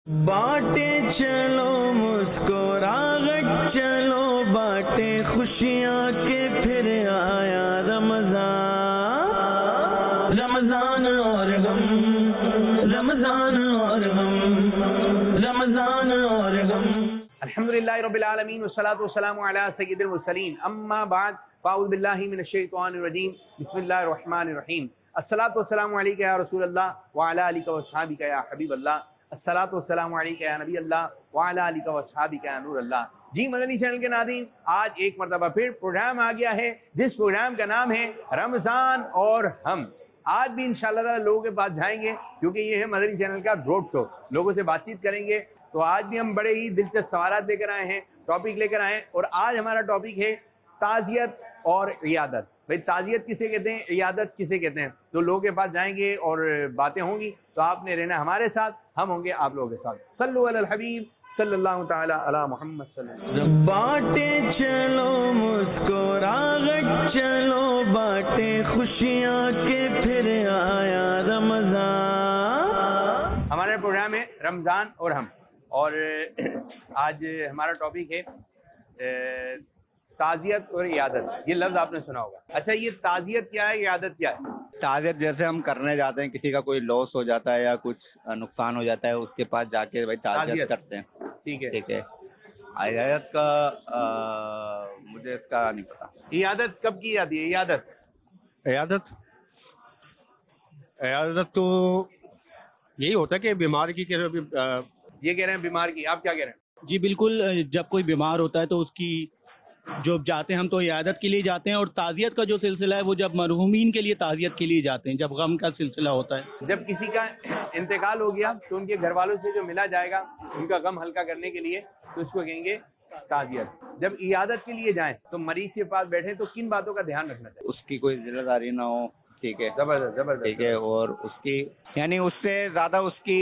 बाटे चलो मुस्कुराहट चलो बाटे खुशियाँ के फिर आया रमजान, रमजान और गम, रमजान और गम, रमजान और गम। अल्हम्दुलिल्लाहि रब्बिल आलमीन वस्सलातु वस्सलामु अला सय्यिदिल मुरसलीन अम्मा बाद फ़अऊज़ु बिल्लाहि मिनश शैतानिर रजीम बिस्मिल्लाहिर रहमानिर रहीम अस्सलातु वस्सलामु अलैका या रसूलल्लाह व अला आलिका व अस्हाबिका या हबीबल्लाह अस्सलातु वस्सलामु अलैका या नबी अल्लाह व अला आलिका व अस्हाबिका या नूर अल्लाह। जी मदनी चैनल के नाज़रीन, आज एक मरतबा फिर प्रोग्राम आ गया है जिस प्रोग्राम का नाम है रमज़ान और हम। आज भी इंशाअल्लाह लोगों के पास जाएंगे क्योंकि ये है मदनी चैनल का रोड शो, लोगों से बातचीत करेंगे। तो आज भी हम बड़े ही दिलचस्प सवालात लेकर आए हैं, टॉपिक लेकर आए हैं और आज हमारा टॉपिक है ताज़ियत और इयादत। भाई ताज़ियत किसे कहते हैं, इयादत किसे कहते हैं? तो लोगों के पास जाएंगे और बातें होंगी। तो आपने रहना हमारे साथ, हम होंगे आप लोगों के साथ। सल्लु अलल हबीब सल्लल्लाहु तआला अला मुहम्मद सल्लल्लाहु। बाटे चलो मुस्कुराहट चलो बाटे खुशियाँ के फिर आया रमजान। हमारा प्रोग्राम है रमज़ान और हम, और आज हमारा टॉपिक है ताज़ियत और इयादत। ये लफ्ज़ आपने सुना होगा। अच्छा, ये ताज़ियत क्या है, इयादत क्या है? ताज़ियत जैसे हम करने जाते हैं, किसी का कोई लॉस हो जाता है या कुछ नुकसान हो जाता है, उसके पास जाके भाई ताज़ियत करते हैं। ठीक है, ठीक है। इयादत का मुझे इसका नहीं पता। इयादत कब की जाती है? इयादत तो यही होता है कि बीमार की ये कह रहे हैं बीमार की, आप क्या कह रहे हैं? जी बिल्कुल, जब कोई बीमार होता है तो उसकी जो जाते हैं हम तो इयादत के लिए जाते हैं, और ताज़ियत का जो सिलसिला है वो जब मरहूमीन के लिए ताज़ियत के लिए जाते हैं, जब गम का सिलसिला होता है। जब किसी का इंतकाल हो गया तो उनके घर वालों से जो मिला जाएगा उनका गम हल्का करने के लिए, तो इसको कहेंगे ताज़ियत। जब इयादत के लिए जाएं तो मरीज के पास बैठे तो किन बातों का ध्यान रखना चाहिए? उसकी कोई जिम्मेदारी ना हो, ठीक है, जबरदस्त। ठीक है, और उसकी यानी उससे ज़्यादा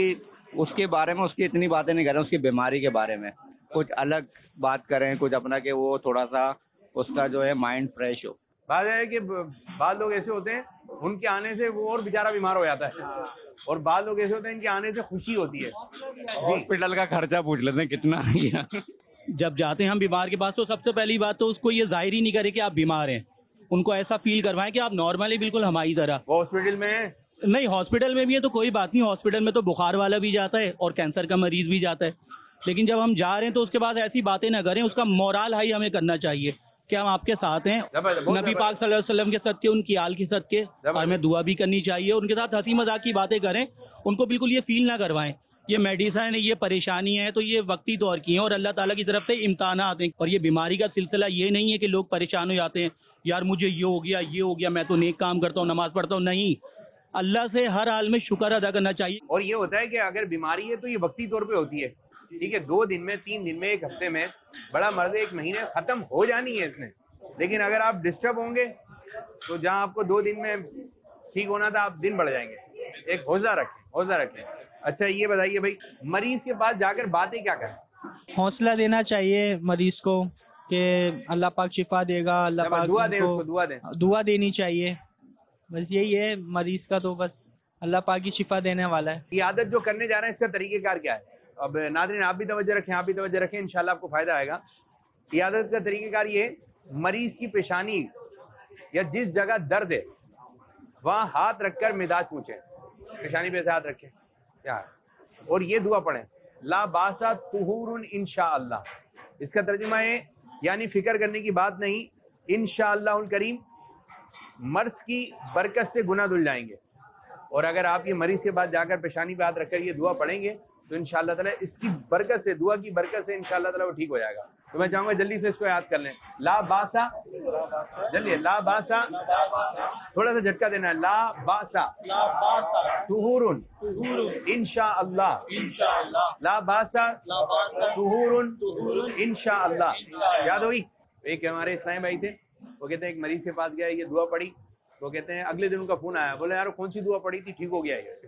उसके बारे में उसकी इतनी बातें नहीं करें, उसकी बीमारी के बारे में कुछ अलग बात करें, कुछ अपना कि वो थोड़ा सा उसका जो है माइंड फ्रेश हो। बात है कि बाद लोग ऐसे होते हैं उनके आने से वो और बेचारा बीमार हो जाता है, और बाद लोग ऐसे होते हैं इनके आने से खुशी होती है। हॉस्पिटल का खर्चा पूछ लेते हैं कितना किया। जब जाते हैं हम बीमार के पास तो सबसे पहली बात तो उसको ये जाहिर ही नहीं करे कि आप बीमार हैं, उनको ऐसा फील करवाएं कि आप नॉर्मली बिल्कुल हमारी तरह। वो हॉस्पिटल में नहीं, हॉस्पिटल में भी है तो कोई बात नहीं, हॉस्पिटल में तो बुखार वाला भी जाता है और कैंसर का मरीज भी जाता है, लेकिन जब हम जा रहे हैं तो उसके बाद ऐसी बातें ना करें, उसका मोरल हाई हमें करना चाहिए कि हम आपके साथ हैं, नबी पाक सल्लल्लाहु अलैहि वसल्लम के सदके, उनकी आल के सदके, और हमें दुआ भी करनी चाहिए। उनके साथ हंसी मजाक की बातें करें, उनको बिल्कुल ये फील ना करवाएं ये मेडिसिन है, ये परेशानी है तो ये वक्ती तौर की है और अल्लाह ताला की तरफ से इम्तिहान आते हैं। और ये बीमारी का सिलसिला ये नहीं है कि लोग परेशान हो जाते हैं, यार मुझे ये हो गया, मैं तो नेक काम करता हूँ, नमाज पढ़ता हूँ। नहीं, अल्लाह से हर हाल में शुक्र अदा करना चाहिए। और ये होता है कि अगर बीमारी है तो ये वक्ती तौर पे होती है, ठीक है, 2 दिन में, 3 दिन में, 1 हफ्ते में, बड़ा मर्द 1 महीने खत्म हो जानी है इसने। लेकिन अगर आप डिस्टर्ब होंगे तो जहां आपको 2 दिन में ठीक होना था, आप दिन बढ़ जाएंगे। एक हौसला रखें। अच्छा, ये बताइए भाई, मरीज के पास जाकर बातें क्या करें? हौसला देना चाहिए मरीज को कि अल्लाह पाक शिफा देगा, अल्लाह पाक दुआ दें, उनको दुआ दें, दुआ देनी चाहिए। बस यही है, मरीज का तो बस अल्लाह पाक की शिफा देने वाला है। ये आदत जो करने जा रहे हैं इसका तरीक़ेकार क्या है? अब नाज़रीन आप भी तवज्जो रखें, इंशाल्लाह आपको फायदा आएगा। ये आदत का तरीक़ेकार ये, मरीज की पेशानी या जिस जगह दर्द है वहाँ हाथ रखकर मिजाज पूछें, पेशानी पे हाथ रखें क्या, और ये दुआ पढ़ें, ला बासा तुहूरुन इंशाअल्लाह। इसका तर्जुमा है यानी फिक्र करने की बात नहीं, इंशाअल्लाहुल करीम मर्ज की बरकत से गुनाह धुल जाएंगे। और अगर आप ये मरीज के पास जाकर पेशानी पे हाथ रखकर ये दुआ पढ़ेंगे तो इंशाअल्लाह ताला इसकी बरकत से, दुआ की बरकत से इंशाअल्लाह ताला वो ठीक हो जाएगा। तो मैं चाहूंगा जल्दी से इसको याद कर लें, ला बासा, जल्दी, ला बासा, थोड़ा सा झटका देना है, ला बासा तुहूरुन इंशाअल्लाह, ला बासा तुहूरुन इंशाअल्लाह। याद होगी? एक हमारे इस्लामी भाई थे, वो कहते हैं एक मरीज के पास गया, ये दुआ पढ़ी, तो कहते हैं अगले दिन उनका फोन आया, बोले यार कौन सी दुआ पढ़ी थी, ठीक हो गया ये।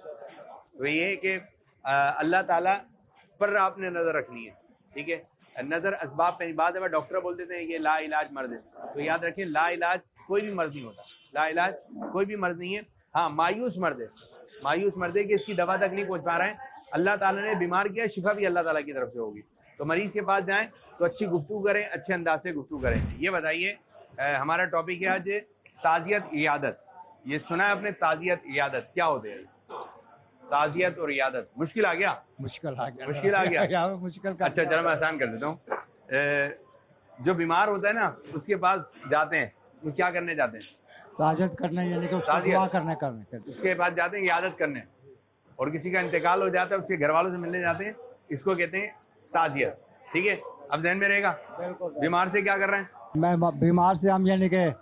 तो ये है कि अल्लाह ताला पर आपने नजर रखनी है, ठीक है। नजर असबाब पे, बाद में डॉक्टर बोल देते हैं ये ला इलाज मर्ज है, तो याद रखें ला इलाज कोई भी मर्ज नहीं होता, ला इलाज कोई भी मर्ज नहीं है। हाँ, मायूस मर्ज है कि इसकी दवा तक नहीं पहुंच पा रहे हैं, اللہ تعالیٰ نے بیمار کیا، شفا بھی اللہ تعالیٰ کی طرف سے ہوگی. تو مریض کے پاس جائیں تو اچھی گفتگو کریں، اچھے انداز سے گفتگو کریں. یہ بتائیے ہمارا ٹاپک ہے آج تعزیت عیادت. یہ سنا ہے اپنے تعزیت عیادت کیا ہوتے ہیں؟ تعزیت اور عیادت مشکل آ گیا؟ مشکل آ گیا. مشکل کا اچھا چلو میں آسان کر دیتا ہوں. جو بیمار ہوتا ہے نا اس کے پاس جاتے ہیں، وہ کیا کرنے جاتے ہیں؟ تعزیت کرنے، یعنی کہ اس کو دعا کرنے. اس کے پاس جاتے ہیں عیادت کرنے. اور کسی کا انتقال ہو جاتا ہے اس کے گھر والوں سے ملنے جاتے ہیں، اس کو کہتے ہیں تعزیت. ٹھیک ہے، اب ذہن میں رہے گا. بیمار سے کیا کر رہے ہیں؟ میں بیمار سے ہم یعنی کہ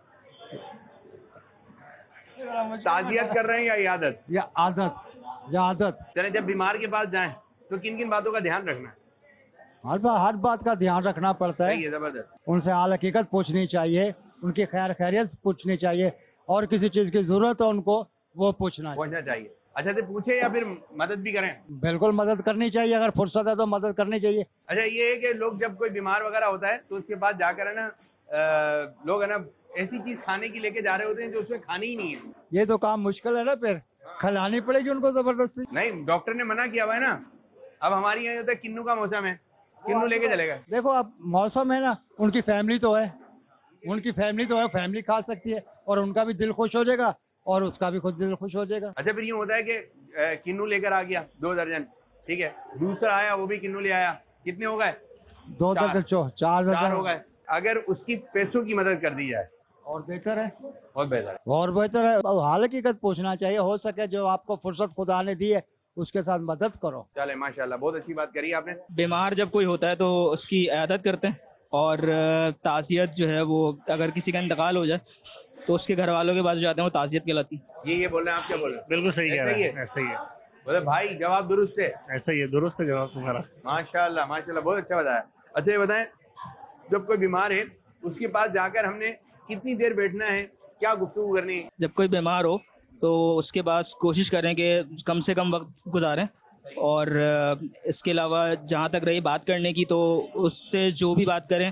تعزیت کر رہے ہیں یا عیادت؟ یا عادت. چلیں جب بیمار کے پاس جائیں تو کن کن باتوں کا دھیان رکھنا ہے؟ ہر بات کا دھیان رکھنا پڑتا ہے. صحیح ہے، زبردست. ان سے حال حقیقت پوچھنی چاہیے، ان کی خیر خیریت پوچھنی چاہیے، اور کسی چیز کی ضرورت ہو ان کو وہ پوچھنا چاہیے. اچھا سے پوچھیں یا پھر مدد بھی کریں؟ بالکل مدد کرنی چاہیے، اگر فرصت ہے تو مدد کرنی چاہیے. اچھا یہ ہے کہ لوگ جب کوئی بیمار وغیرہ ہوتا ہے تو اس کے بعد جا کر ہے نا لوگ ہے نا ایسی چیز کھانے کی لے کے جا رہے ہوتے ہیں جو اس میں کھانی ہی نہیں ہے. یہ تو کام مشکل ہے نا، پھر کھلانی پڑے گی ان کو زبردستی. نہیں، ڈاکٹر نے منع کیا ہوا ہے نا. اب ہماری یہاں ہوتا ہے کنو کا موسم ہے، کنو لے کے چلے گئے. دیکھو اب موسم ہے نا، ان کی فیملی تو ہے، فیملی کھا سکتی ہے، اور ان کا بھی دل خوش ہو جائے گا اور اس کا بھی خود دل خوش ہو جائے گا. اچھا پھر یہ ہوتا ہے کہ کنو لے کر آ گیا 2 درجن، ٹھیک ہے، دوسرا آیا وہ بھی کنو لے آیا، کتنے ہو گئے؟ 2 درجن 4 درجن ہو گئے. اگر اس کی پیسوں کی مدد کر دی جائے اور بہتر ہے. اور بہتر ہے. اب حال حقیقت پوچھنا چاہیے، ہو سکے جو آپ کو فرصت خدا نے دی ہے اس کے ساتھ مدد کرو. چلے ماشاء اللہ، بہت اچھی بات کری آپ نے. بیمار جب کوئی ہوتا ہے تو اس کی عیادت کرتے ہیں، اور تعزیت جو ہے وہ اگر کسی کا انتقال ہو جائے تو اس کے گھر والوں کے پاس جاتے ہیں، وہ تعزیت کہلاتی ہے. یہ بول رہے ہیں آپ، کیا بول رہے ہیں؟ بالکل صحیح ہے، ایسا ہی ہے. بولے بھائی جواب درست ہے. ایسا ہی ہے، درست ہے جواب تمہارا. ماشاء اللہ بہت اچھا بتایا. اچھا یہ بتائیں جب کوئی بیمار ہے اس کے پاس جا کر ہم نے کتنی دیر بیٹھنا ہے، کیا گفتگو کرنی ہے؟ جب کوئی بیمار ہو تو اس کے پاس کوشش کریں کہ کم سے کم وقت گزاریں، اور اس کے علاوہ جہاں تک رہی بات کرنے کی تو اس سے جو بھی بات کریں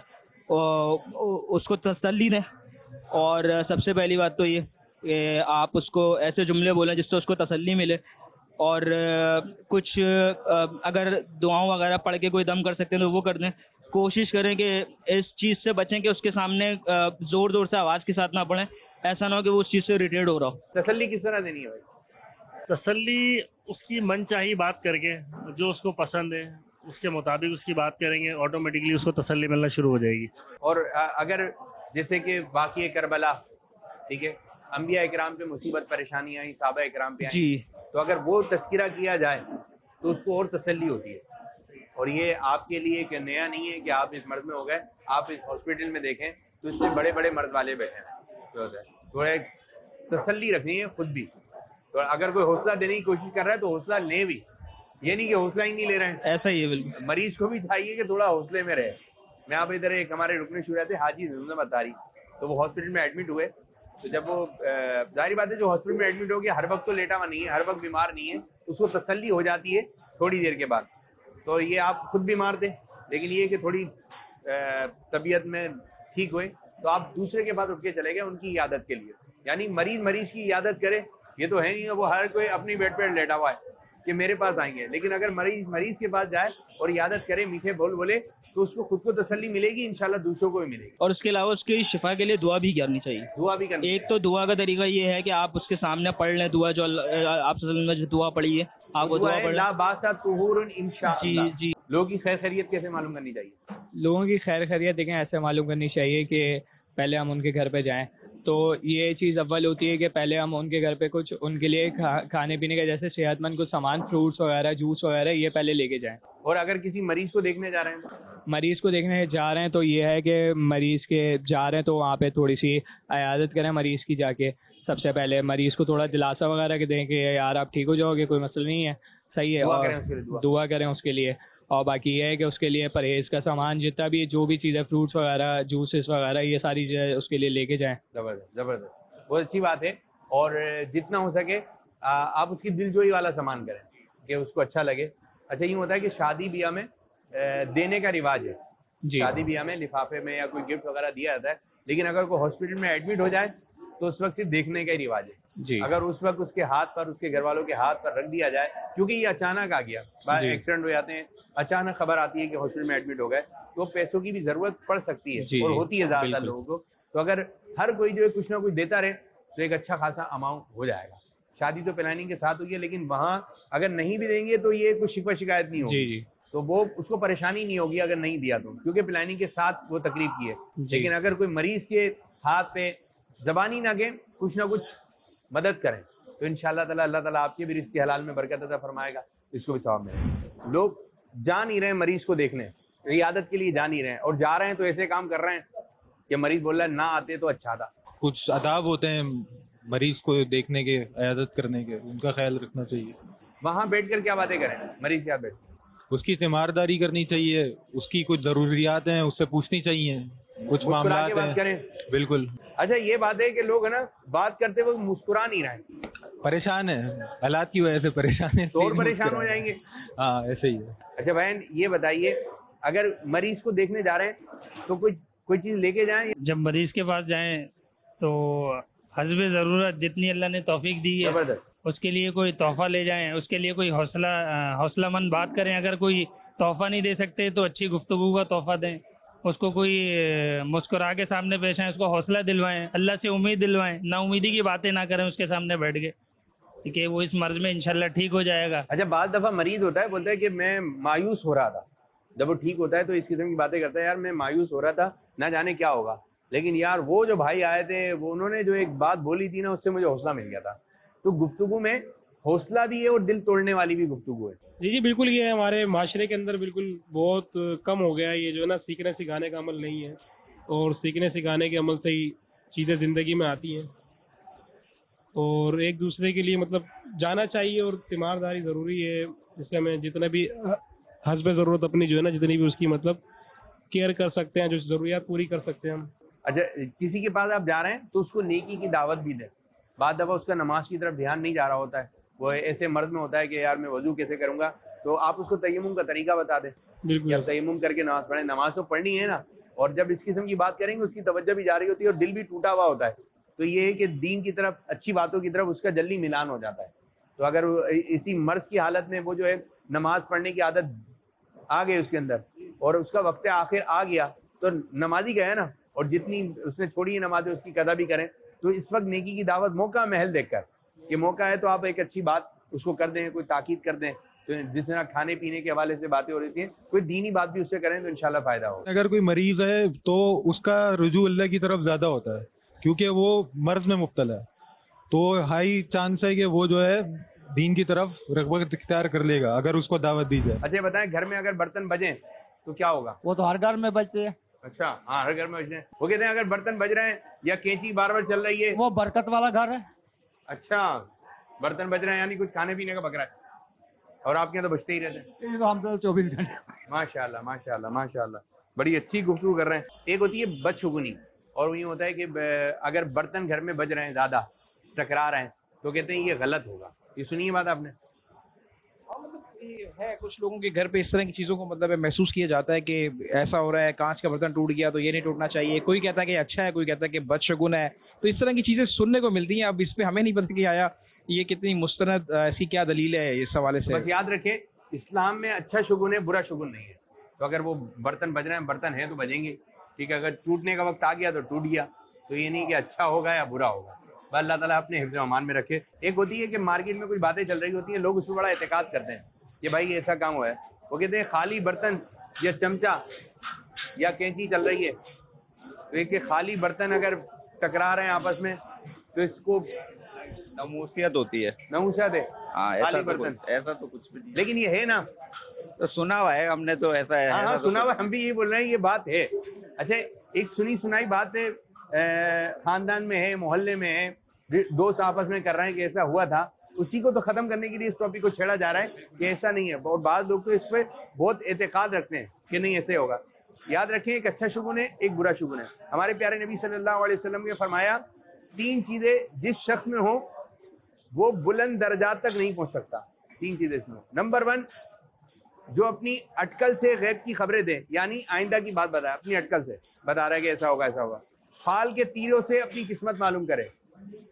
اس کو تسلی دیں. اور سب سے پہلی بات تو یہ کہ آپ اس کو ایسے جملے بولیں جس سے اس کو تسلی ملے. اور کچھ اگر دعاؤں وغیرہ پڑھ کے کوئی دم کر سکتے ہیں تو وہ کر دیں. کوشش کریں کہ اس چیز سے بچیں کہ اس کے سامنے زور زور سے آواز کے ساتھ نہ پڑھیں، ایسا نہ ہو کہ وہ اس چیز سے اریٹیٹ ہو رہا ہو. تسلی کس طرح دینی ہے بھائی؟ تسلی اس کی من چاہی بات کر کے، جو اس کو پسند ہے اس کے مطابق اس کی بات کریں گے، آٹومیٹکلی اس کو تسلی ملنا شروع ہو جائے گی. اور اگر جیسے کہ واقعہ کربلا، ٹھیک ہے، انبیاء اکرام پہ مصیبت پریشانیاں آئیں، صحابہ اکرام پہ آئیں، جی، تو اگر وہ تذکرہ کیا جائے تو اس کو اور تسلی ہوتی ہے. اور یہ آپ کے لیے کہ نیا نہیں ہے کہ آپ اس مرض میں ہو گئے. آپ اس ہاسپٹل میں دیکھیں تو اس سے بڑے بڑے مرض والے بیٹھے ہیں. تھوڑا تسلی رکھنی ہے خود بھی. تو اگر کوئی حوصلہ دینے کی کوشش کر رہا ہے تو حوصلہ لیں بھی، یہ نہیں کہ حوصلہ ہی نہیں لے رہے ہیں. ایسا ہی ہے بالکل. مریض کو بھی چاہیے کہ تھوڑا حوصلے میں رہے. میں آپ ادھر ایک ہمارے رکن شورا تھے حاجی زمزم اتاری، تو وہ ہاسپٹل میں ایڈمٹ ہوئے. تو جب وہ ظاہری بات ہے جو ہاسپٹل میں ایڈمٹ ہو گیا ہر وقت تو لیٹا ہوا نہیں ہے، ہر وقت بیمار نہیں ہے، اس کو تسلی ہو جاتی ہے تھوڑی دیر کے بعد. تو یہ آپ خود بیمار تھے، لیکن یہ کہ تھوڑی طبیعت میں ٹھیک ہوئے تو آپ دوسرے کے پاس اٹھ کے چلے گئے ان کی عیادت کے لیے. یعنی مریض کی عیادت کرے. یہ تو ہے نہیں وہ ہر کوئی اپنی بیڈ پہ لیٹا ہوا ہے کہ میرے پاس آئیں گے، لیکن اگر مریض کے پاس جائے اور عیادت کرے، میٹھے بول بولے، تو اس کو خود کو تسلی ملے گی، انشاءاللہ دوسروں کو بھی ملے گی. اور اس کے علاوہ اس کی شفا کے لیے دعا بھی کرنی چاہیے. دعا بھی کرنی. ایک تو دعا کا طریقہ یہ ہے کہ آپ اس کے سامنے پڑھ لیں دعا، جو آپ صلی اللہ علیہ وسلم نے دعا پڑھی ہے آپ وہ دعا پڑھ لیں. لا باسا طہور انشاءاللہ. جی جی. لوگوں کی خیر خیریت کیسے معلوم کرنی چاہیے؟ لوگوں کی خیر خیریت دیکھیں ایسے معلوم کرنی چاہیے کہ پہلے ہم ان کے گھر پہ جائیں تو یہ چیز اول ہوتی ہے کہ پہلے ہم ان کے گھر پہ کچھ ان کے لیے کھانے پینے کا جیسے صحت مند کچھ سامان، فروٹس وغیرہ، جوس وغیرہ، یہ پہلے لے کے جائیں. اور اگر کسی مریض کو دیکھنے جا رہے ہیں مریض کو دیکھنے جا رہے ہیں تو یہ ہے کہ مریض کے جا رہے ہیں تو وہاں پہ تھوڑی سی عیادت کریں مریض کی. جا کے سب سے پہلے مریض کو تھوڑا دلاسا وغیرہ کے دیں کہ یار آپ ٹھیک ہو جاؤ گے، کوئی مسئلہ نہیں ہے، صحیح ہے، اور دعا کریں اس کے لیے. اور باقی یہ ہے کہ اس کے لیے پرہیز کا سامان جتنا بھی جو بھی چیزیں، فروٹس وغیرہ، جوسز وغیرہ، یہ ساری چیزیں اس کے لیے لے کے جائیں. زبردست، بہت اچھی بات ہے. اور جتنا ہو سکے آپ اس کی دل جوئی والا سامان کریں کہ اس کو اچھا لگے. اچھا یوں ہوتا ہے کہ شادی بیاہ میں دینے کا رواج ہے. جی، شادی بیاہ میں لفافے میں یا کوئی گفٹ وغیرہ دیا جاتا ہے، لیکن اگر کوئی ہاسپٹل میں ایڈمٹ ہو جائے تو اس وقت صرف دیکھنے کا ہی رواج ہے. جی اگر اس وقت اس کے ہاتھ پر, اس کے گھر والوں کے ہاتھ پر رکھ دیا جائے, کیونکہ یہ اچانک آ گیا, بعض ایکسیڈنٹ ہو جاتے ہیں, اچانک خبر آتی ہے کہ ہاسپٹل میں ایڈمٹ ہو گئے, تو پیسوں کی بھی ضرورت پڑ سکتی ہے اور ہوتی ہے زیادہ لوگوں کو. تو اگر ہر کوئی جو ہے کچھ نہ کچھ دیتا رہے تو ایک اچھا خاصا اماؤنٹ ہو جائے گا. شادی تو پلاننگ کے ساتھ ہوئی ہے, لیکن وہاں اگر نہیں بھی دیں گے تو یہ کچھ شکوہ شکایت نہیں ہوگی, تو وہ اس کو پریشانی نہیں ہوگی اگر نہیں دیا تو, کیونکہ پلاننگ کے ساتھ وہ تقریب کی ہے. لیکن اگر کوئی مریض کے ہاتھ پہ زبانی نہ گئے, کچھ نہ کچھ مدد کریں, تو انشاءاللہ تعالی اللہ تعالیٰ آپ کے بھی رزق حلال میں برکت عطا فرمائے گا, اس کو بھی ثواب ملے گا. لوگ جا نہیں رہے مریض کو دیکھنے, عیادت کے لیے جا نہیں رہے ہیں, اور جا رہے ہیں تو ایسے کام کر رہے ہیں کہ مریض بول رہا ہے نہ آتے تو اچھا تھا. کچھ آداب ہوتے ہیں مریض کو دیکھنے کے, عیادت کرنے کے, ان کا خیال رکھنا چاہیے. وہاں بیٹھ کر کیا باتیں کریں مریض کے ساتھ بیٹھ کر؟ اس کی تیمارداری کرنی چاہیے, اس کی کچھ ضروریات ہیں اس سے پوچھنی چاہیے, کچھ معاملات بات کریں. بالکل. اچھا یہ بات ہے کہ لوگ ہے نا بات کرتے وقت مسکرا نہیں رہے, پریشان ہے حالات کی وجہ سے, پریشان ہے تو اور پریشان ہو جائیں گے. ہاں ایسے ہی ہے. اچھا بہن یہ بتائیے, اگر مریض کو دیکھنے جا رہے ہیں تو کوئی چیز لے کے جائیں؟ جب مریض کے پاس جائیں تو حسب ضرورت جتنی اللہ نے توفیق دی ہے اس کے لیے کوئی تحفہ لے جائیں, اس کے لیے کوئی حوصلہ مند بات کریں. اگر کوئی تحفہ نہیں دے سکتے تو اچھی گفتگو کا تحفہ دیں, اس کو کوئی مسکرا کے سامنے پیش آئیں, اس کو حوصلہ دلوائیں, اللہ سے امید دلوائیں, نا امیدی کی باتیں نہ کریں اس کے سامنے بیٹھ کے, کہ وہ اس مرض میں انشاءاللہ ٹھیک ہو جائے گا. اچھا بعض دفعہ مریض ہوتا ہے, بولتا ہے کہ میں مایوس ہو رہا تھا, جب وہ ٹھیک ہوتا ہے تو اس قسم کی باتیں کرتا ہے, یار میں مایوس ہو رہا تھا نہ جانے کیا ہوگا, لیکن یار وہ جو بھائی آئے تھے وہ انہوں نے جو ایک بات بولی تھی نا, اس سے مجھے حوصلہ مل گیا تھا. تو گفتگو میں حوصلہ بھی ہے اور دل توڑنے والی بھی گفتگو ہے. جی بالکل, یہ ہمارے معاشرے کے اندر بالکل بہت کم ہو گیا ہے یہ جو ہے نا سیکھنے سکھانے کا عمل نہیں ہے, اور سیکھنے سکھانے کے عمل سے ہی چیزیں زندگی میں آتی ہیں, اور ایک دوسرے کے لیے مطلب جانا چاہیے, اور تیمارداری ضروری ہے, جس سے ہمیں جتنا بھی حسب ضرورت اپنی جو ہے نا جتنی بھی اس کی مطلب کیئر کر سکتے ہیں, جو ضروریات پوری کر سکتے ہیں ہم. اچھا کسی کے پاس آپ جا رہے ہیں تو اس کو نیکی کی دعوت بھی دیں. بعض دفعہ اس کا نماز کی طرف دھیان نہیں جا رہا ہوتا ہے, وہ ایسے مرض میں ہوتا ہے کہ یار میں وضو کیسے کروں گا, تو آپ اس کو تیمم کا طریقہ بتا دیں. بالکل, تیمم کر کے نماز پڑھیں. نماز تو پڑھنی ہے نا, اور جب اس قسم کی بات کریں گے اس کی توجہ بھی جاری ہوتی ہے اور دل بھی ٹوٹا ہوا ہوتا ہے, تو یہ ہے کہ دین کی طرف اچھی باتوں کی طرف اس کا جلدی ملان ہو جاتا ہے. تو اگر اسی مرض کی حالت میں وہ جو ہے نماز پڑھنے کی عادت آ گئی اس کے اندر, اور اس کا وقت آخر آ گیا, تو نمازی گیا نا, اور جتنی اس نے چھوڑی ہے نمازیں اس کی قضا بھی کریں. تو اس وقت نیکی کی دعوت موقع محل دیکھ کر, یہ موقع ہے تو آپ ایک اچھی بات اس کو کر دیں, کوئی تاکید کر دیں. تو جس طرح کھانے پینے کے حوالے سے باتیں ہو رہی تھیں, کوئی دینی بات بھی اس سے کریں تو انشاءاللہ فائدہ ہوگا. اگر کوئی مریض ہے تو اس کا رجوع اللہ کی طرف زیادہ ہوتا ہے, کیونکہ وہ مرض میں مبتلا ہے, تو ہائی چانس ہے کہ وہ جو ہے دین کی طرف رغبت اختیار کر لے گا اگر اس کو دعوت دی جائے. اچھا بتائیں, گھر میں اگر برتن بجیں تو کیا ہوگا؟ وہ تو ہر گھر میں بجتے ہیں. اچھا ہاں, ہر گھر میں بجتے ہیں. وہ کہتے ہیں اگر برتن بج رہے ہیں یا کینچی بار بار چل رہی ہے وہ برکت والا گھر ہے. اچھا برتن بج رہے ہیں یعنی کچھ کھانے پینے کا بک رہا ہے, اور آپ کے یہاں تو بجتے ہی رہتے ہیں. ہم تو 24 گھنٹے. ماشاء اللہ ماشاء اللہ ماشاء اللہ, بڑی اچھی گفتگو کر رہے ہیں. ایک ہوتی ہے بدشگونی, اور وہ یہ ہوتا ہے کہ اگر برتن گھر میں بج رہے ہیں زیادہ ٹکرا رہے ہیں تو کہتے ہیں یہ غلط ہوگا. یہ سنی ہے بات آپ نے؟ ہے کچھ لوگوں کے گھر پہ اس طرح کی چیزوں کو مطلب محسوس کیا جاتا ہے کہ ایسا ہو رہا ہے, کانچ کا برتن ٹوٹ گیا تو یہ نہیں ٹوٹنا چاہیے. کوئی کہتا ہے کہ اچھا ہے, کوئی کہتا ہے کہ بدشگون ہے. تو اس طرح کی چیزیں سننے کو ملتی ہیں. اب اس پہ ہمیں نہیں پتہ کہ آیا یہ کتنی مستند ایسی کیا دلیل ہے اس حوالے سے. بس یاد رکھیں اسلام میں اچھا شگون ہے, برا شگون نہیں ہے. تو اگر وہ برتن بج رہے ہیں, برتن ہیں تو بجیں گے, ٹھیک ہے. اگر ٹوٹنے کا وقت آ گیا تو ٹوٹ گیا, تو یہ نہیں کہ اچھا ہوگا یا برا ہوگا. بس اللہ تعالیٰ اپنے حفظ و امان میں رکھے. ایک ہوتی ہے کہ مارکیٹ میں کچھ باتیں چل رہی ہوتی ہیں, لوگ اس میں بڑا اعتقاد کرتے ہیں کہ بھائی ایسا کام ہوا ہے. وہ کہتے ہیں خالی برتن یا چمچہ یا کینچی چل رہی ہے, تو ایک خالی برتن اگر ٹکرا رہے ہیں آپس میں تو اس کو ناموسیت ہوتی ہے. ناموسیت ہے خالی برتن, ایسا تو کچھ بھی نہیں. لیکن یہ ہے نا, تو سنا ہوا ہے ہم نے, تو ایسا ہے. ہاں سنا ہوا, ہم بھی یہ بول رہے ہیں, یہ بات ہے. اچھا ایک سنی سنائی بات ہے, خاندان میں ہے, محلے میں ہے, دوست آپس میں کر رہے ہیں کہ ایسا ہوا تھا, اسی کو تو ختم کرنے کے لیے اس ٹاپک کو چھیڑا جا رہا ہے کہ ایسا نہیں ہے. اور بعض لوگ تو اس پہ بہت اعتقاد رکھتے ہیں کہ نہیں ایسے ہوگا. یاد رکھیں ایک اچھا شگون ہے, ایک برا شگون ہے. ہمارے پیارے نبی صلی اللہ علیہ وسلم نے فرمایا 3 چیزیں جس شخص میں ہوں وہ بلند درجات تک نہیں پہنچ سکتا. 3 چیزیں اس میں. نمبر 1, جو اپنی اٹکل سے غیب کی خبریں دے, یعنی آئندہ کی بات بتائے, اپنی اٹکل سے بتا رہا ہے کہ ایسا ہوگا ایسا ہوگا. فال کے تیروں سے اپنی قسمت معلوم کرے.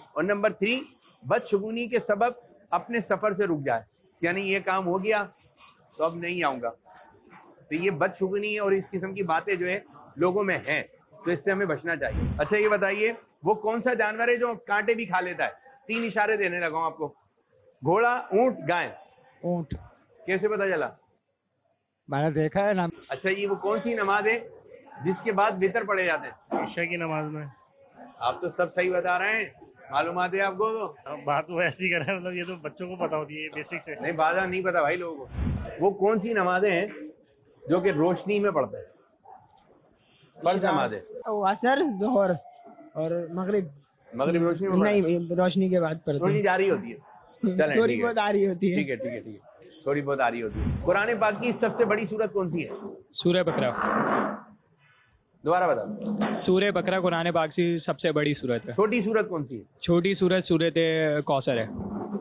اور نمبر 3 بدشگونی کے سبب اپنے سفر سے رک جائے، یعنی یہ کام ہو گیا تو اب نہیں آؤں گا. تو یہ بدشگونی اور اس قسم کی باتیں جو ہے لوگوں میں ہیں، تو اس سے ہمیں بچنا چاہیے. اچھا یہ بتائیے وہ کون سا جانور ہے جو کانٹے بھی کھا لیتا ہے؟ 3 اشارے دینے لگا ہوں آپ کو. گھوڑا، اونٹ، گائے. اونٹ. کیسے پتا چلا؟ میں نے دیکھا ہے نا. اچھا یہ وہ کون سی نماز ہے جس کے بعد وتر پڑے جاتے ہیں؟ عشاء کی نماز میں. آپ تو سب صحیح بتا رہے ہیں، معلومات ہے آپ کو. تو بات وہ ایسی کر رہے ہیں، مطلب یہ تو بچوں کو پتا ہوتی ہے بیسک سے. نہیں، بات نہیں پتا بھائی لوگوں کو. وہ کون سی نمازیں ہیں جو کہ روشنی میں پڑھتے ہیں؟ فرض نماز ہے. عصر، ظہر اور مغرب. مغرب روشنی میں نہیں، روشنی کے بعد پڑھتے روشنی جاری ہوتی ہے. چلیں تھوڑی بہت آ رہی ہوتی ہے. ٹھیک ہے ٹھیک ہے ٹھیک ہے، تھوڑی بہت آ رہی ہوتی ہے. قرآن پاک کی سب سے بڑی سورت کون سی ہے؟ سورہ بقرہ. دوبارہ بتاؤ. سورہ بقرہ قرآن پاک کی سب سے بڑی سورت ہے. چھوٹی سورت کون سی ہے؟ چھوٹی سورت سورت کوثر ہے.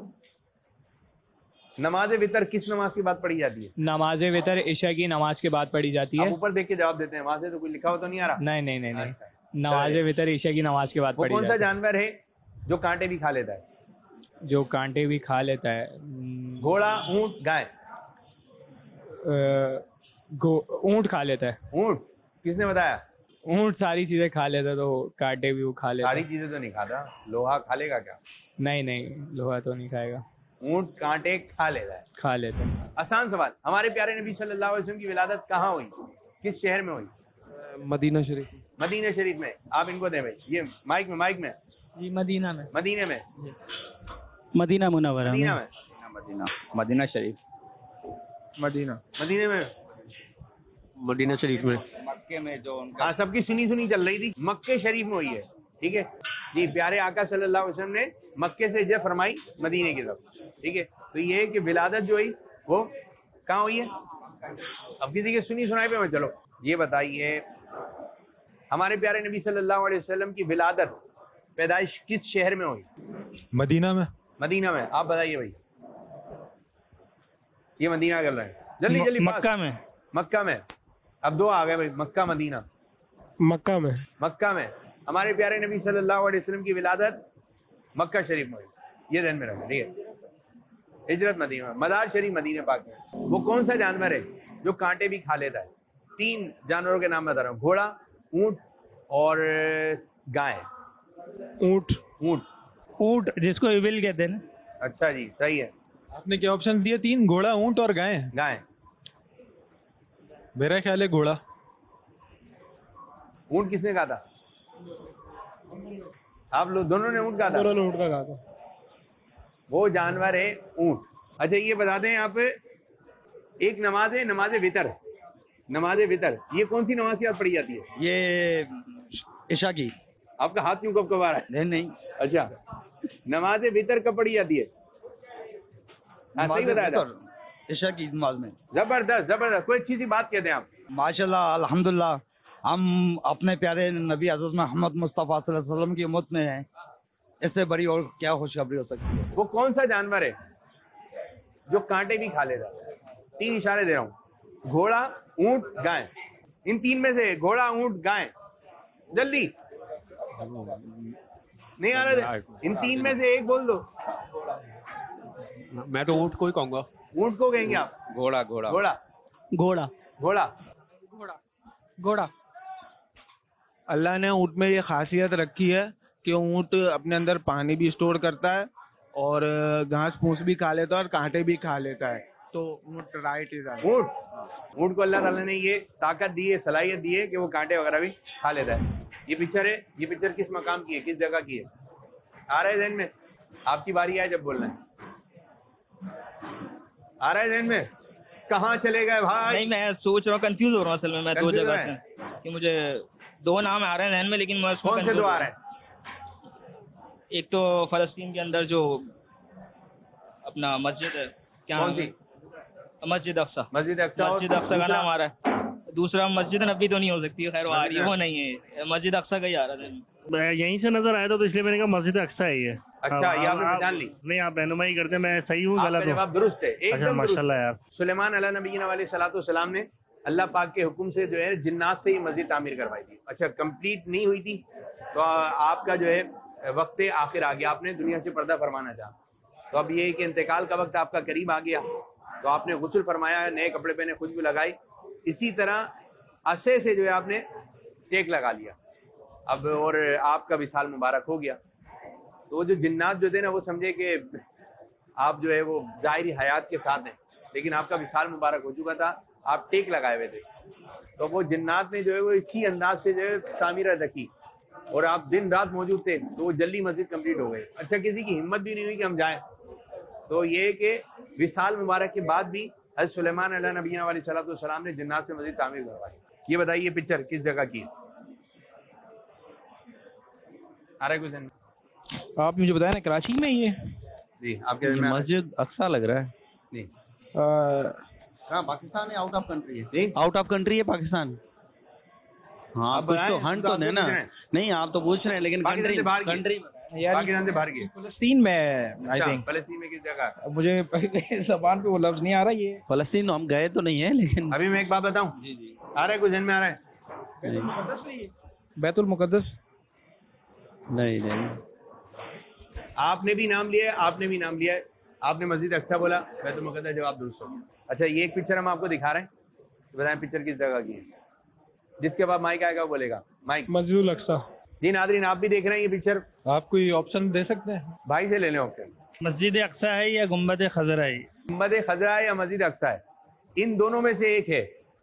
نماز وتر کس نماز کے بعد پڑھی جاتی ہے؟ نماز وتر عشاء کی نماز کے بعد پڑھی جاتی ہے. آپ اوپر دیکھ کے جواب دیتے ہیں، وہاں سے تو کوئی لکھا ہوا تو نہیں آ رہا؟ نہیں نہیں نہیں نہیں، نماز وتر عشاء کی نماز کے بعد وہ پڑھی کون سا جاتی ہے. جانور ہے جو کانٹے بھی کھا لیتا ہے؟ جو کانٹے بھی کھا لیتا ہے. گھوڑا، اونٹ، گائے. اونٹ کھا لیتا ہے. اونٹ کس نے بتایا؟ اونٹ ساری چیزیں کھا لیتا ہے تو کانٹے بھی وہ کھا لیتا ہے. ساری چیزیں تو نہیں کھاتا. لوہا کھا لے گا کیا؟ نہیں نہیں، لوہا تو نہیں کھائے گا. اونٹ کانٹے کھا لیتا ہے. کھا لیتا ہے. آسان سوال. ہمارے پیارے نبی صلی اللہ علیہ وسلم کی ولادت کہاں ہوئی؟ کس شہر میں ہوئی؟ مدینہ شریف. مدینہ شریف میں. آپ ان کو دیں بھائی، یہ مائک میں. جی مدینہ میں. مدینہ میں. مدینہ منورہ مدینہ میں. میں. مدینہ شریف. مدینہ میں. مدینہ شریف میں. مکے میں جو ان کا ہاں سب کی سنی چل رہی تھی. مکے شریف میں ہوئی ہے. ٹھیک ہے جی. پیارے آقا صلی اللہ علیہ وسلم نے مکے سے ہجرت فرمائی مدینے کی طرف. ٹھیک ہے. تو یہ ہے کہ ولادت جو ہوئی وہ کہاں ہوئی ہے؟ اب کسی کے سنائی پہ میں چلو یہ بتائیے ہمارے پیارے نبی صلی اللہ علیہ وسلم کی ولادت پیدائش کس شہر میں ہوئی؟ مدینہ میں. مدینہ میں. آپ بتائیے بھائی. یہ مدینہ کر رہے ہیں جلدی جلدی. مکہ میں. مکہ میں. اب 2 آ گئے بھائی. مکہ مدینہ. مکہ میں. مکہ میں. ہمارے پیارے نبی صلی اللہ علیہ وسلم کی ولادت مکہ شریف میں ہوئی. یہ ذہن میں رکھیں. ٹھیک ہے. ہجرت مدینہ. مدار شریف مدینہ پاک میں. وہ کون سا جانور ہے جو کانٹے بھی کھا لیتا ہے؟ 3 جانوروں کے نام بتا رہا ہوں. گھوڑا، اونٹ اور گائے. اونٹ. اونٹ. اونٹ جس کو ایول کہتے ہیں نا. اچھا جی صحیح ہے. آپ نے کیا آپشن دیے؟ 3 گھوڑا، اونٹ اور گائے. گائے. میرا خیال ہے گھوڑا. اونٹ کس نے کہا تھا؟ آپ لوگ دونوں نے اونٹ کہا تھا. دونوں نے اونٹ کا کہا تھا. وہ جانور ہے اونٹ. اچھا یہ بتا دیں آپ، ایک نماز ہے نماز وتر. نماز وتر یہ کون سی نماز کی بات پڑھی جاتی ہے؟ یہ عشاء کی. آپ کا ہاتھ کیوں کب کب آ رہا ہے؟ نہیں. اچھا نماز وتر کب پڑھی جاتی ہے؟ ہاں صحیح بتایا تھا. عشاء کی نماز میں. زبردست زبردست. کوئی اچھی سی بات کہتے ہیں آپ. ماشاء اللہ الحمدللہ ہم اپنے پیارے نبی حضرت محمد مصطفیٰ صلی اللہ علیہ وسلم کی امت میں ہیں. اس سے بڑی اور کیا خوشخبری ہو سکتی ہے؟ وہ کون سا جانور ہے جو کانٹے بھی کھا لیتا؟ 3 اشارے دے رہا ہوں. گھوڑا، اونٹ، گائے. ان 3 میں سے گھوڑا، اونٹ، گائے. جلدی نہیں آ رہا. ان 3 میں سے ایک بول دو. میں تو اونٹ کو ہی کہوں گا. اونٹ کو کہیں گے آپ؟ گھوڑا. گھوڑا. گھوڑا. گھوڑا. گھوڑا. اللہ نے اونٹ میں یہ خاصیت رکھی ہے کہ اونٹ اپنے اندر پانی بھی اسٹور کرتا ہے اور گھاس پھوس بھی کھا لیتا ہے اور کانٹے بھی کھا لیتا ہے. تو اونٹ رائٹ از اونٹ کو اللہ تعالیٰ نے یہ طاقت دی ہے، صلاحیت دی ہے کہ وہ کانٹے وغیرہ بھی کھا لیتا ہے. یہ پکچر ہے. یہ پکچر کس مقام کی ہے، کس جگہ کی ہے؟ آ رہا ہے ذہن میں؟ آپ کی باری ہے جب بولنا ہے. آ رہا ہے ذہن میں؟ کہاں چلے گئے بھائی؟ نہیں میں سوچ رہا ہوں، کنفیوز ہو رہا ہوں اصل میں 2 جگہ سے کہ مجھے 2 نام آ رہے ہیں ذہن میں لیکن میں کون سے 2 آ رہے ہیں؟ ایک تو فلسطین کے اندر جو اپنا مسجد ہے، کیا کون سی؟ مسجد اقصی. مسجد اقصی کا نام آ رہا ہے. دوسرا مسجد نبی تو نہیں ہو سکتی، خیر وہ نہیں ہے، مسجد اقصی کا ہی آ رہا ہے. یہیں سے نظر آیا تھا تو اس لیے میں نے کہا مسجد اقصی ہے یہ. اچھا یہ آپ نے پہچان لی؟ نہیں آپ رہنمائی کرتے، میں صحیح ہوں غلط ہوں؟ جواب درست ہے ایک دم. ماشاء اللہ یار. سلیمان علیہ نبینا علیہ الصلوۃ والسلام نے اللہ پاک کے حکم سے جو ہے جنات سے ہی مسجد تعمیر کروائی تھی. اچھا کمپلیٹ نہیں ہوئی تھی تو آپ کا جو ہے وقت آخر آ گیا, آپ نے دنیا سے پردہ فرمانا چاہا, تو اب یہ کہ انتقال کا وقت آپ کا قریب آ گیا, تو آپ نے غسل فرمایا, نئے کپڑے پہنے, خوشبو لگائی, اسی طرح عصے سے جو ہے آپ نے ٹیک لگا لیا اب, اور آپ کا وصال مبارک ہو گیا. تو وہ جو جنات جو تھے نا, وہ سمجھے کہ آپ جو ہے وہ ظاہری حیات کے ساتھ ہیں, لیکن آپ کا وصال مبارک ہو چکا تھا, آپ ٹیک لگائے ہوئے تھے. تو وہ جنات نے جو ہے وہ اسی انداز سے جو ہے تعمیرہ رکھی, اور آپ دن رات موجود تھے, تو وہ جلدی مسجد کمپلیٹ ہو گئی. اچھا, کسی کی ہمت بھی نہیں ہوئی کہ ہم جائیں, تو یہ کہ وصال مبارک کے بعد بھی حضرت سلیمان علیہ نبینا علیہ الصلوۃ والسلام نے جنات سے مسجد تعمیر کروائی. یہ بتائیے پکچر کس جگہ کی ہے؟ آ رہا ہے کچھ؟ آپ مجھے بتائیں نا, کراچی میں ہی ہے جی, آپ کے مسجد اقصیٰ لگ رہا ہے. جی, ہاں پاکستان ہے, آؤٹ آف کنٹری ہے. آؤٹ آف کنٹری ہے پاکستان. ہاں کچھ تو ہنٹ تو ہے نا. نہیں آپ تو پوچھ رہے ہیں, لیکن کنٹری پاکستان سے باہر گئے. فلسطین میں آئی تھنک. فلسطین میں کس جگہ؟ مجھے زبان پہ وہ لفظ نہیں آ رہا. یہ فلسطین تو ہم گئے تو نہیں ہے, لیکن ابھی میں ایک بات بتاؤں. جی جی, آ رہا ہے کچھ ذہن میں آ رہا ہے؟ بیت المقدس. نہیں, آپ نے بھی نام لیا ہے, آپ نے بھی نام لیا ہے, آپ نے مسجد اقصیٰ بولا, بیت المقدس جواب درست ہو. اچھا, یہ ایک پکچر ہم آپ کو دکھا رہے ہیں, بتائیں پکچر کس جگہ کی ہے؟ جس کے بعد مائک آئے گا وہ بولے گا. مائک. مسجد الاقصیٰ. جی ناظرین, آپ بھی دیکھ رہے ہیں یہ پکچر, آپ کوئی آپشن دے سکتے ہیں؟ بھائی سے لے لیں آپشن. مسجد اقصیٰ ہے یا گنبد خضرا ہے؟ گنبد خضرا ہے یا مسجد اقصیٰ ہے, ان دونوں میں سے ایک ہے.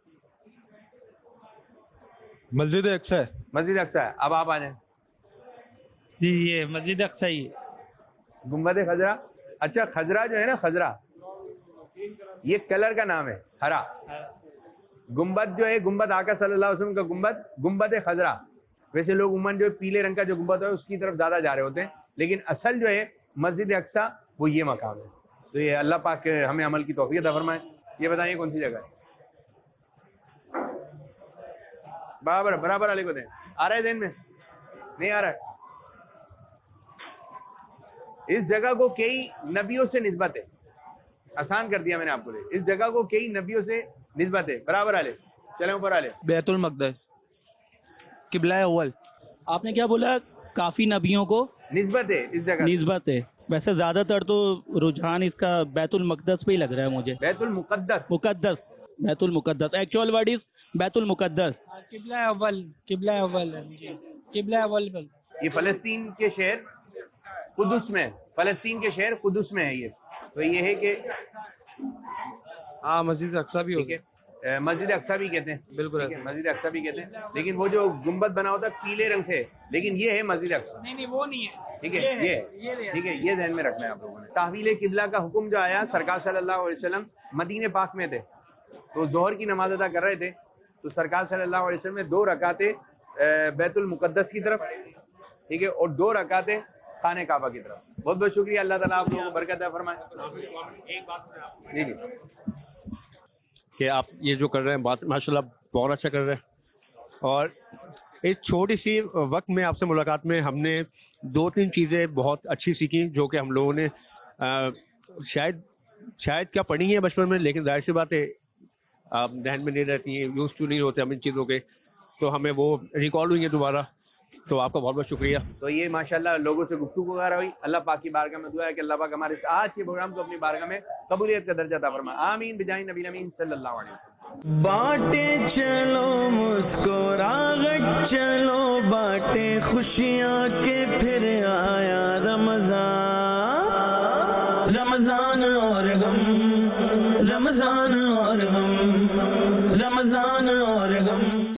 مسجد اقصیٰ ہے. مسجد اقصیٰ ہے. اب آپ آ جائیں. جی یہ مسجد اقصیٰ ہی ہے. گنبد خضرا. اچھا, خضرا جو ہے نا, خضرا یہ کلر کا نام ہے, ہرا. گنبد جو ہے, گنبد آقا صلی اللہ علیہ وسلم کا گنبد, گنبد خضرا. ویسے لوگ عموماً جو پیلے رنگ کا جو گنبد ہے اس کی طرف زیادہ جا رہے ہوتے ہیں, لیکن اصل جو ہے مسجد اقصیٰ وہ یہ مقام ہے. تو یہ اللہ پاک ہمیں عمل کی توفیق عطا فرمائے. یہ بتائیے کون سی جگہ ہے؟ برابر علی کو دیں. آ رہا ہے ذہن میں؟ نہیں آ رہا ہے. اس جگہ کو کئی نبیوں سے نسبت ہے, آسان کر دیا میں نے آپ کو. اس جگہ کو کئی نبیوں سے نسبت ہے. برابر والے چلیں اوپر والے. بیت المقدس, قبلہ اول. آپ نے کیا بولا؟ کافی نبیوں کو نسبت ہے اس جگہ, نسبت ہے. ویسے زیادہ تر تو رجحان اس کا بیت المقدس پہ ہی لگ رہا ہے مجھے. بیت المقدس. مقدس, بیت المقدس. ایکچوئل ورڈ از بیت المقدس. قبلہ اول, قبلہ اول, قبلہ اول. یہ فلسطین کے شہر قدس میں, فلسطین کے شہر قدس میں ہے یہ. تو یہ ہے کہ ہاں مسجد اقصیٰ بھی ہوگی, مسجد اقصیٰ بھی کہتے ہیں. بالکل مسجد اقصیٰ بھی کہتے ہیں, لیکن وہ جو گنبد بنا ہوتا ہے پیلے رنگ سے, لیکن یہ ہے مسجد اقصیٰ. نہیں وہ نہیں ہے. ٹھیک ہے, یہ ٹھیک ہے, یہ ذہن میں رکھنا ہے آپ لوگوں نے. تحویل قبلہ کا حکم جو آیا, سرکار صلی اللہ علیہ وسلم مدینہ پاک میں تھے, تو ظہر کی نماز ادا کر رہے تھے, تو سرکار صلی اللہ علیہ وسلم نے 2 رکعتیں بیت المقدس کی طرف, ٹھیک ہے, اور 2 رکعتیں خانہ کعبہ کی طرف. بہت بہت شکریہ, اللہ تعالیٰ آپ لوگوں کو برکت عطا فرمائے. جی جی, کہ آپ یہ جو کر رہے ہیں بات ماشاء اللہ بہت اچھا کر رہے ہیں. اور ایک چھوٹی سی وقت میں آپ سے ملاقات میں ہم نے 2-3 چیزیں بہت اچھی سیکھی, جو کہ ہم لوگوں نے شاید کیا پڑھی ہیں بچپن میں, لیکن ظاہر سی بات ہے ذہن میں نہیں رہتی ہیں, یوز ٹو نہیں ہوتے ہم ان چیزوں کے, تو ہمیں وہ ریکال ہوئی ہیں دوبارہ. تو آپ کا بہت بہت شکریہ. تو یہ ماشاءاللہ لوگوں سے گفتگو وغیرہ ہوئی. اللہ پاک کی بارگاہ میں دعا ہے کہ اللہ پاک ہمارے آج کے پروگرام کو اپنی بارگاہ میں قبولیت کا درجہ عطا فرمائے. آمین بجائے نبی امین صلی اللہ علیہ وسلم. بانٹے چلو مسکراہٹ چلو بانٹے خوشیاں کے پھر آیا رمضان. رمضان اور غم, رمضان اور غم, رمضان اور غم.